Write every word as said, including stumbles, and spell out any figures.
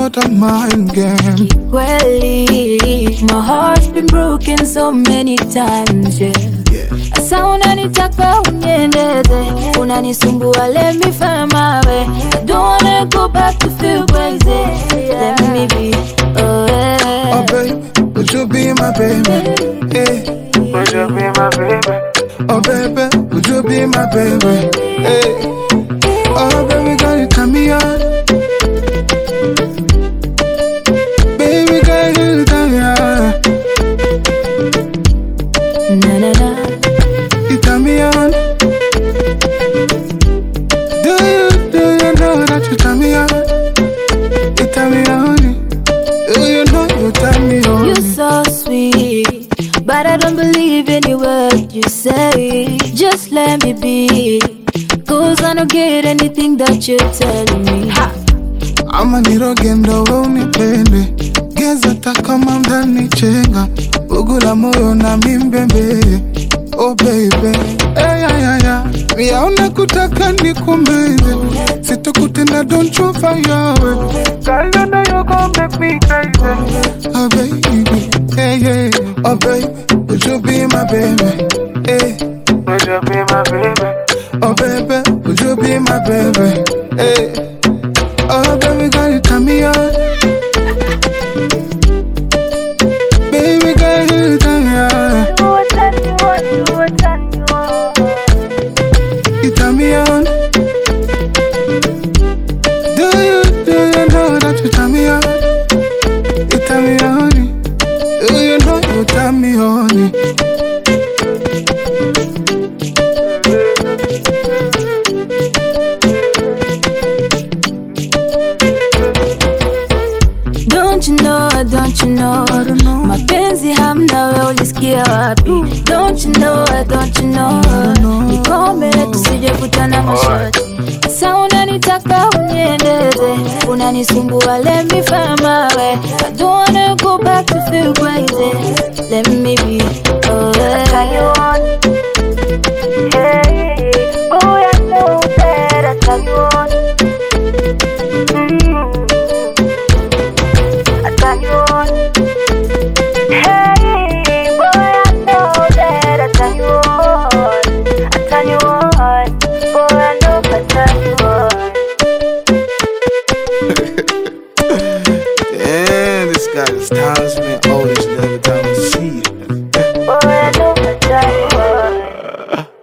not a mind game. Kweli, my heart's been broken so many times, yeah. Asa unanitaka uniendeze, unanisumbua, let me find my way. I don't wanna go back to feel crazy. Let me be, oh yeah. Oh baby, would you be my baby? Hey, would you be my baby? Oh baby, would you be my baby? Hey, oh baby, girl, you turn me on. Baby girl, you turn me on. Na na na. You turn me on. Do you, do you know that you turn me on? You turn me on. Do you know you turn me on? You're so sweet, but I don't believe any word you say. Just let me be, cause I don't get anything that you're telling me. Ha! Ama nirogendo we unipende, geza takama mdani chenga, ugula moyo na mimbembe. Oh baby, hey ya ya ya, miyaona kutaka nikumeze, sitakutenda don't you find your way. Girl, you know you gon' make me crazy. Oh baby, hey yeah, oh baby, would you be my baby? Hey, would you be my baby? Oh baby, would you be my baby? Hey. Oh baby girl, you turn me on. Baby girl, you turn me on. You turn me on. Do you, do you know that you turn me on? You turn me on. Do you know you turn me on? Don't you know, don't you know, mapenzi hamna we ulisikia wapi? Don't you know, don't you know, nikome tusije kutana mashati. Sasa unanitaka uniendeze, unanisumbua, let me find my way. I don't wanna go back to feel crazy. Let me be, oh yeah. Hey, boy, I know that I tell you on. Damn, this guy is talisman, oldest, never done